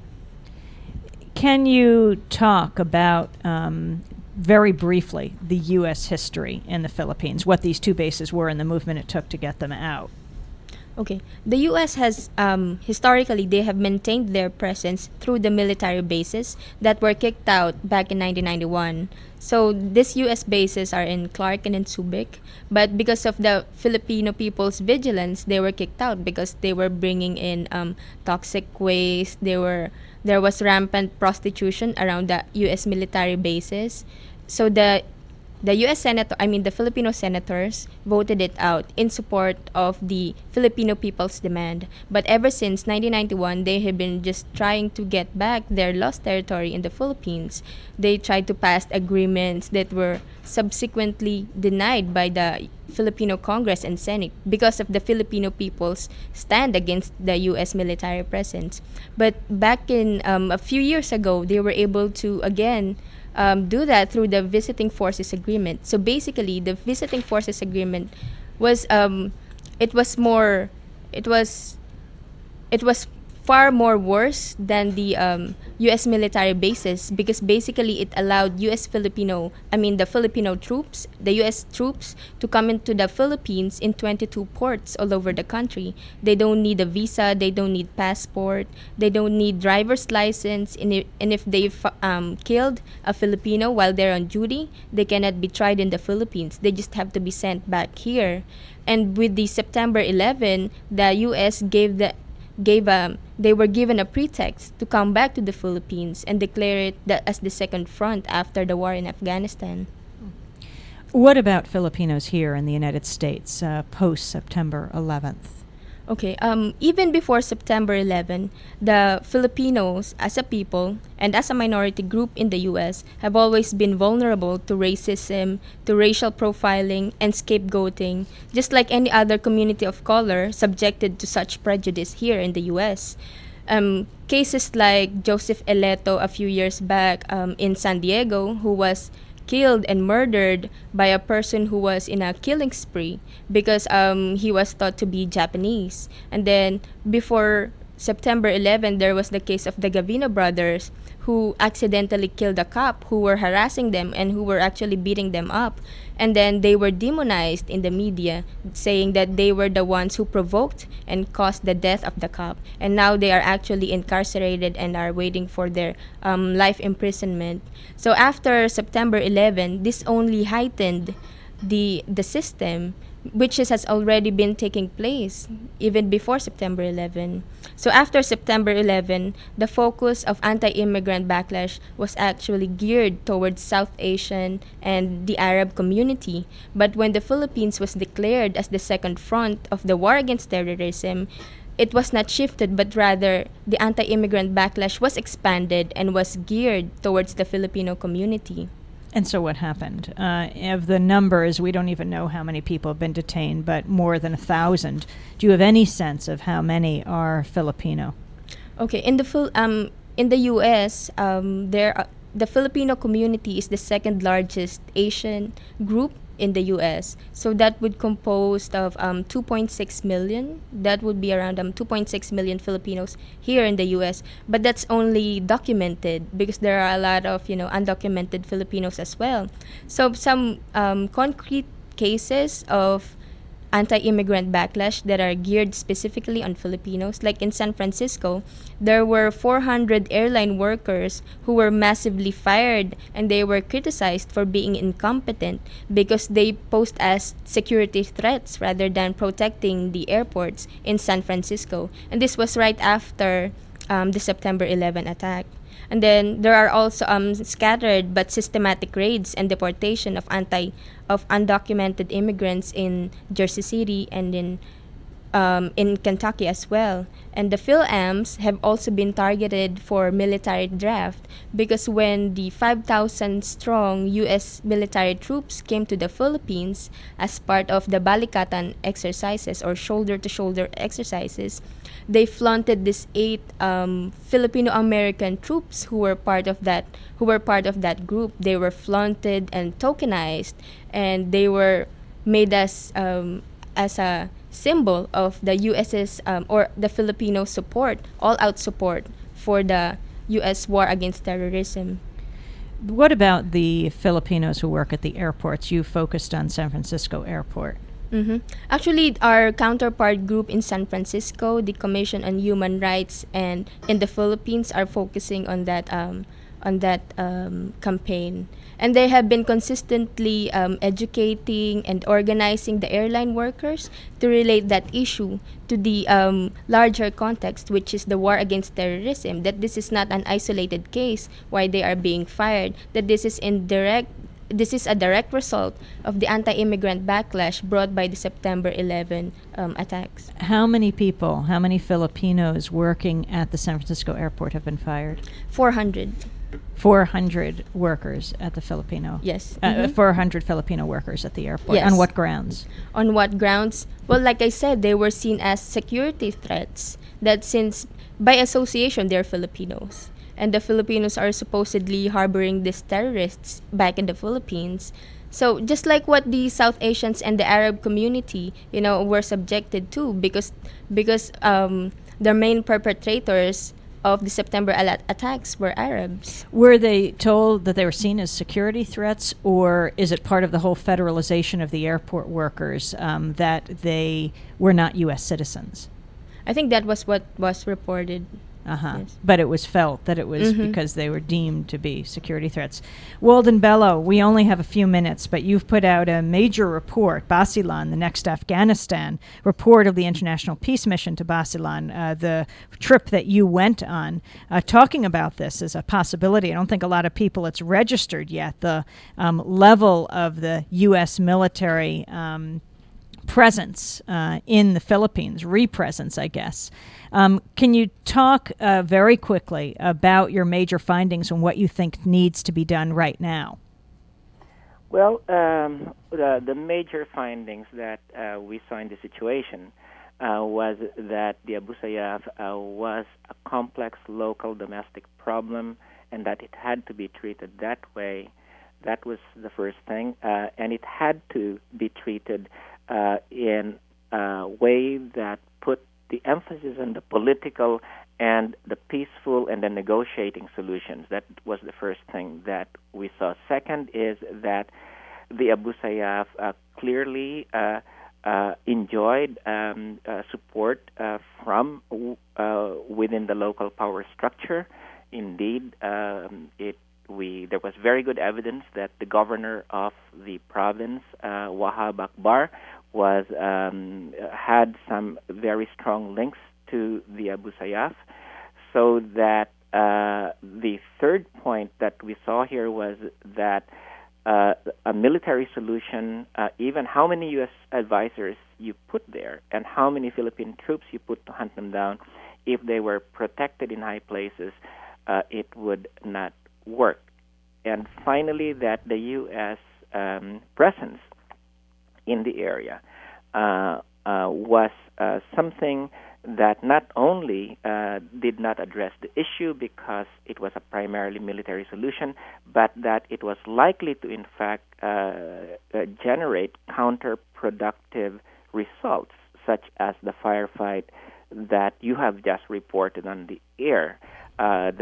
Can you talk about, very briefly, the U.S. history in the Philippines, what these two bases were and the movement it took to get them out? Okay. The U.S. has, historically, they have maintained their presence through the military bases that were kicked out back in 1991. So these U.S. bases are in Clark and in Subic, but because of the Filipino people's vigilance, they were kicked out because they were bringing in toxic waste. There was rampant prostitution around the U.S. military bases. So the Filipino senators voted it out in support of the Filipino people's demand. But ever since 1991, they have been just trying to get back their lost territory in the Philippines. They tried to pass agreements that were subsequently denied by the Filipino Congress and Senate because of the Filipino people's stand against the U.S. military presence. But back in a few years ago, they were able to again do that through the Visiting Forces Agreement. So basically, the Visiting Forces Agreement was far more worse than the U.S. military bases because basically it allowed the Filipino troops, the U.S. troops, to come into the Philippines in 22 ports all over the country. They don't need a visa, they don't need passport, they don't need driver's license, and if they've killed a Filipino while they're on duty, they cannot be tried in the Philippines. They just have to be sent back here. And with the September 11, the U.S. they were given a pretext to come back to the Philippines and declare it as the second front after the war in Afghanistan. What about Filipinos here in the United States post-September 11th? Okay, even before September 11, the Filipinos as a people and as a minority group in the U.S. have always been vulnerable to racism, to racial profiling, and scapegoating, just like any other community of color subjected to such prejudice here in the U.S. Cases like Joseph Eleto a few years back in San Diego, who was killed and murdered by a person who was in a killing spree because he was thought to be Japanese. And then before September 11, there was the case of the Gavino brothers who accidentally killed a cop who were harassing them and who were actually beating them up. And then they were demonized in the media, saying that they were the ones who provoked and caused the death of the cop. And now they are actually incarcerated and are waiting for their life imprisonment. So after September 11, this only heightened the system, which has already been taking place even before September 11. So after September 11, the focus of anti-immigrant backlash was actually geared towards South Asian and the Arab community. But when the Philippines was declared as the second front of the war against terrorism, it was not shifted, but rather the anti-immigrant backlash was expanded and was geared towards the Filipino community. And so what happened? Of the numbers, we don't even know how many people have been detained, but more than 1,000. Do you have any sense of how many are Filipino? Okay, in the U.S., the Filipino community is the second largest Asian group in the U.S. So that would compose of 2.6 million. That would be around 2.6 million Filipinos here in the U.S. But that's only documented because there are a lot of undocumented Filipinos as well. So some concrete cases of anti-immigrant backlash that are geared specifically on Filipinos. Like in San Francisco, there were 400 airline workers who were massively fired, and they were criticized for being incompetent because they posed as security threats rather than protecting the airports in San Francisco. And this was right after the September 11 attack. And then there are also scattered but systematic raids and deportation of undocumented immigrants in Jersey City and in Kentucky as well. And the PhilAms have also been targeted for military draft because when the 5,000-strong U.S. military troops came to the Philippines as part of the Balikatan exercises or shoulder-to-shoulder exercises, they flaunted these 8 Filipino-American troops who were part of that group. They were flaunted and tokenized, and they were made us as a symbol of the U.S.'s or the Filipino support, all-out support for the U.S. war against terrorism. What about the Filipinos who work at the airports? You focused on San Francisco Airport. Mm-hmm. Actually, our counterpart group in San Francisco, the Commission on Human Rights, and in the Philippines are focusing on that campaign. And they have been consistently educating and organizing the airline workers to relate that issue to the larger context, which is the war against terrorism, that this is not an isolated case why they are being fired, that this is a direct result of the anti-immigrant backlash brought by the September 11 attacks. How many people, how many Filipinos working at the San Francisco airport have been fired? 400. 400 workers at the Filipino. Yes. 400 Filipino workers at the airport. Yes. On what grounds? On what grounds? Well, like I said, they were seen as security threats. That since by association they're Filipinos, and the Filipinos are supposedly harboring these terrorists back in the Philippines. So just like what the South Asians and the Arab community, were subjected to, because their main perpetrators of the September attacks were Arabs. Were they told that they were seen as security threats, or is it part of the whole federalization of the airport workers that they were not U.S. citizens? I think that was what was reported. Yes. But it was felt that it was because they were deemed to be security threats. Walden Bello, we only have a few minutes, but you've put out a major report, Basilan, the Next Afghanistan, report of the International Peace Mission to Basilan, the trip that you went on, talking about this as a possibility. I don't think a lot of people it's registered yet, the level of the U.S. military presence in the Philippines, re-presence, I guess. Can you talk very quickly about your major findings and what you think needs to be done right now? Well, the major findings that we saw in the situation was that the Abu Sayyaf was a complex local domestic problem and that it had to be treated that way. That was the first thing. And it had to be treated in a way that put the emphasis on the political and the peaceful and the negotiating solutions. That was the first thing that we saw. Second is that the Abu Sayyaf clearly enjoyed support from within the local power structure. Indeed, there was very good evidence that the governor of the province, Wahab Akbar, had some very strong links to the Abu Sayyaf, so that the third point that we saw here was that a military solution, even how many U.S. advisors you put there and how many Philippine troops you put to hunt them down, if they were protected in high places, it would not work. And finally, that the U.S. presence in the area was something that not only did not address the issue because it was a primarily military solution, but that it was likely to, in fact, generate counterproductive results, such as the firefight that you have just reported on the air. I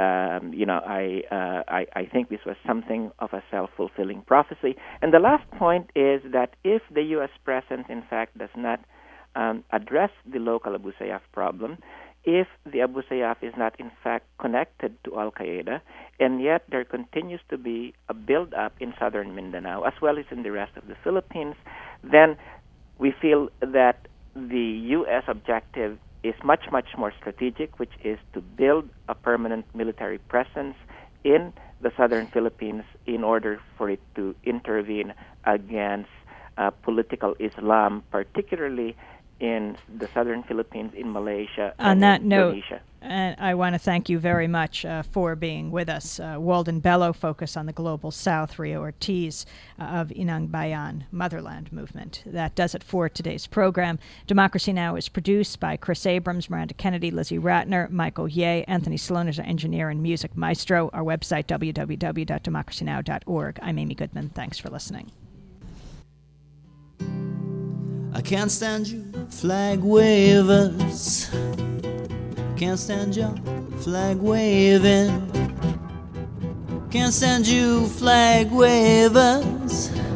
think this was something of a self-fulfilling prophecy. And the last point is that if the U.S. presence, in fact, does not address the local Abu Sayyaf problem, if the Abu Sayyaf is not, in fact, connected to Al-Qaeda, and yet there continues to be a build-up in southern Mindanao, as well as in the rest of the Philippines, then we feel that the U.S. objective is much, much more strategic, which is to build a permanent military presence in the southern Philippines in order for it to intervene against political Islam, particularly in the southern Philippines, in Malaysia, on and that Indonesia. Note, I want to thank you very much for being with us. Walden Bello, focus on the Global South, Rio Ortiz of Inang Bayan Motherland Movement. That does it for today's program. Democracy Now! Is produced by Chris Abrams, Miranda Kennedy, Lizzie Ratner, Michael Ye, Anthony Sloan is our engineer and music maestro. Our website, www.democracynow.org. I'm Amy Goodman. Thanks for listening. can't stand you flag wavers. Can't stand your flag waving. Can't stand you flag wavers.